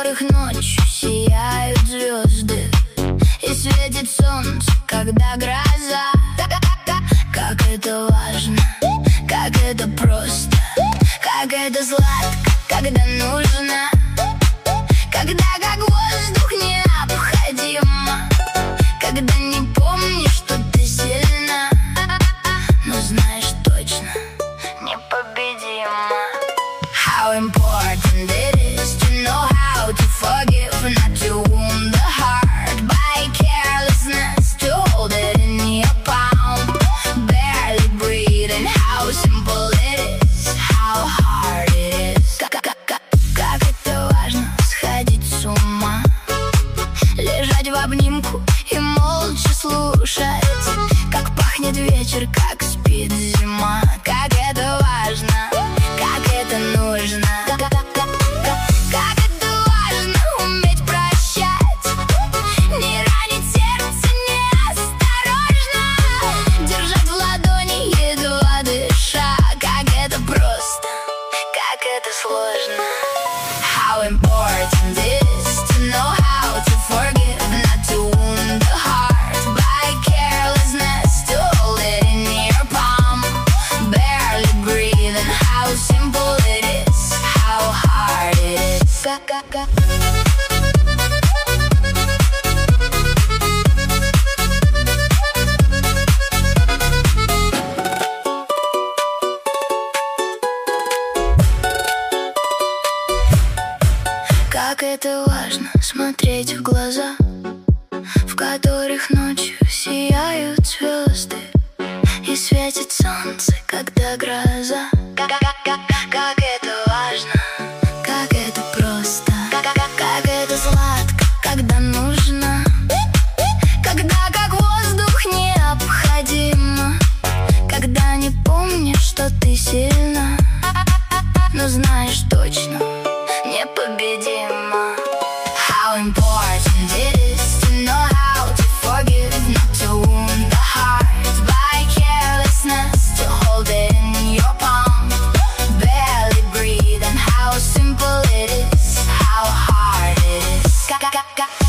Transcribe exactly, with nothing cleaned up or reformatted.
которых ночью сияют звезды и светит солнце, когда гроза. Как это важно, как это просто, как это сладко, когда нужно, когда как воздух необходимо, когда не помнишь, что ты сильна, но знаешь точно, непобедима. How important it is to know how to forgive, not to wound the heart by carelessness, to hold it in your palm, barely breathing. How simple it is, how hard it is. Как, как, как, как это важно сходить с ума, лежать в обнимку и молча слушать, как пахнет вечер, как спит зима. Как это важно, как это нужно, как, как, как, как, как это важно уметь прощать, не ранить сердце неосторожно, держать в ладони, едва дыша. Как это просто, как это сложно. How important it is to know how to forgive, not to wound the heart by carelessness, to hold it in your palm, barely breathing. How simple it is, how hard it is. Как, как, как. Как это важно смотреть в глаза, в которых ночью сияют звезды и светит солнце, когда гроза. Как, как, как, как это важно, как это просто, как, как, как это сладко, когда нужно, когда как воздух необходимо, когда не помнишь, что ты сильна, но знаешь точно, непобедима. How important it is to know how to forgive, not to wound the heart by carelessness, to hold it in your palm, barely breathe. And how simple it is, how hard it is. Как, как, как.